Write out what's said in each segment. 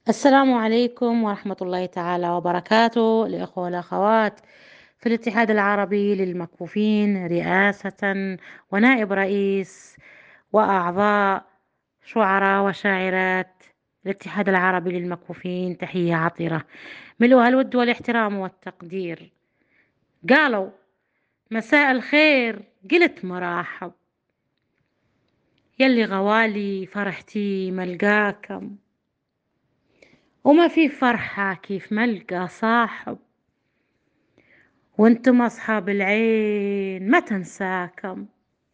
السلام عليكم ورحمة الله تعالى وبركاته، الإخوة والأخوات في الاتحاد العربي للمكفوفين رئاسة ونائب رئيس وأعضاء شعراء وشاعرات الاتحاد العربي للمكفوفين. تحية عطرة ملؤها الود والاحترام والتقدير. قالوا مساء الخير، قلت مراحب، يلي غوالي فرحتي ملقاكم، وما في فرحة كيف ملقى صاحب، وانتم أصحاب العين ما تنساكم،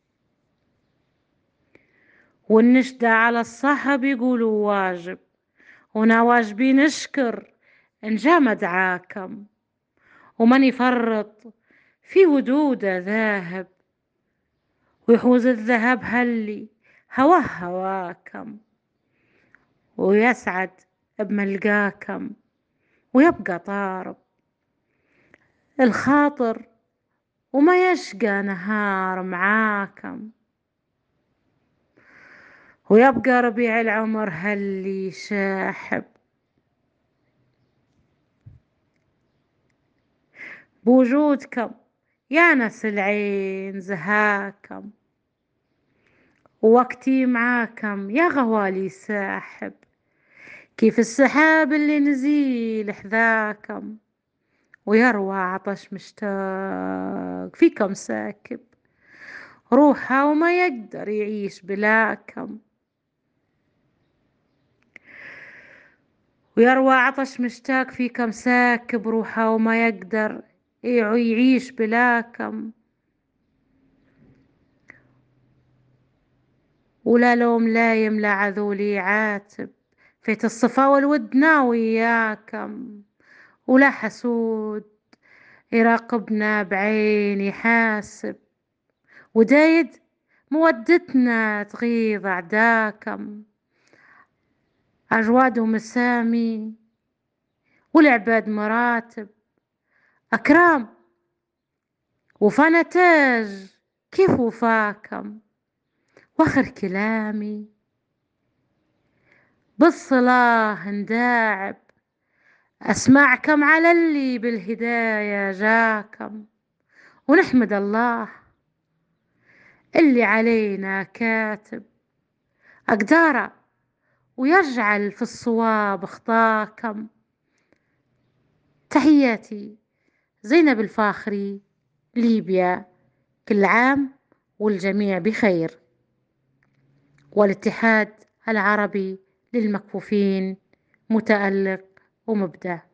والنشدة على الصحب يقولوا واجب، ونا واجبي نشكر إن جا مدعاكم، ومن يفرط في ودوده ذاهب، ويحوز الذهب هلي هواه هواكم، ويسعد بملقاكم ويبقى طارب الخاطر، وما يشقى نهار معاكم، ويبقى ربيع العمر هاللي شاحب بوجودكم يا ناس العين زهاكم، ووقتي معاكم يا غوالي ساحب، كيف السحاب اللي نزيل حذاكم، ويروى عطش مشتاق فيكم ساكب، روحه وما يقدر يعيش بلاكم، ويروى عطش مشتاق فيكم ساكب، روحه وما يقدر يعيش بلاكم، ولا لوم لايم لا عذولي عاتب، فيت الصفا والود ناوي ياكم، ولا حسود يراقبنا بعين يحاسب، ودايد مودتنا تغيظ أعداكم، أجواد ومسامي والعباد مراتب أكرام وفنتاج كيف وفاكم، واخر كلامي بالصلاة نداعب أسمعكم على اللي بالهداية جاكم، ونحمد الله اللي علينا كاتب أقداره ويجعل في الصواب خطاكم. تحياتي زينب الفاخري، ليبيا. كل عام والجميع بخير. والاتحاد العربي للمكفوفين متألق ومبدع.